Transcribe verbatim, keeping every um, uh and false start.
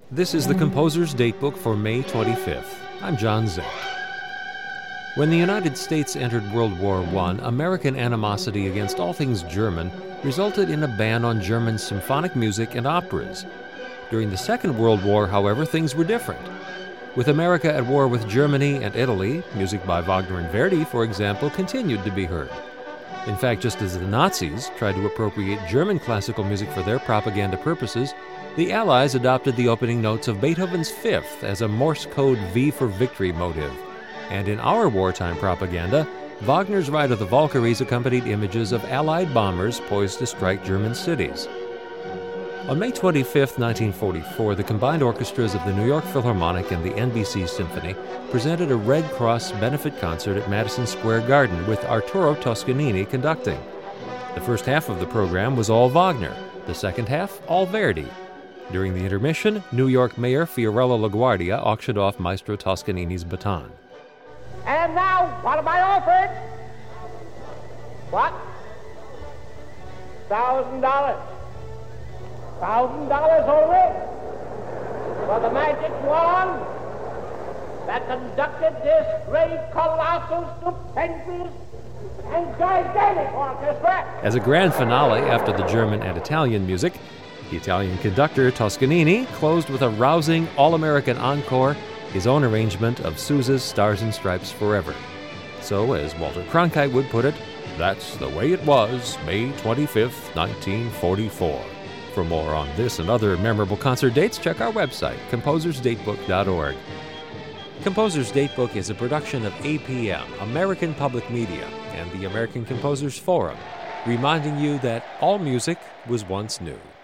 This is the Composer's Datebook for May twenty-fifth. I'm John Zink. When the United States entered World War One, American animosity against all things German resulted in a ban on German symphonic music and operas. During the Second World War, however, things were different. With America at war with Germany and Italy, music by Wagner and Verdi, for example, continued to be heard. In fact, just as the Nazis tried to appropriate German classical music for their propaganda purposes, the Allies adopted the opening notes of Beethoven's Fifth as a Morse code V for victory motive. And in our wartime propaganda, Wagner's Ride of the Valkyries accompanied images of Allied bombers poised to strike German cities. On May twenty-fifth, nineteen forty-four, the combined orchestras of the New York Philharmonic and the N B C Symphony presented a Red Cross benefit concert at Madison Square Garden with Arturo Toscanini conducting. The first half of the program was all Wagner, the second half all Verdi. During the intermission, New York Mayor Fiorello LaGuardia auctioned off Maestro Toscanini's baton. And now, what am I offered? What? Thousand dollars. Thousand dollars only for the magic wand that conducted this great, colossal, stupendous, and gigantic orchestra. As a grand finale after the German and Italian music, the Italian conductor Toscanini closed with a rousing all-American encore, his own arrangement of Sousa's Stars and Stripes Forever. So, as Walter Cronkite would put it, that's the way it was, May twenty-fifth, nineteen forty-four. For more on this and other memorable concert dates, check our website, composers datebook dot org. Composer's Datebook is a production of A P M, American Public Media, and the American Composers Forum, reminding you that all music was once new.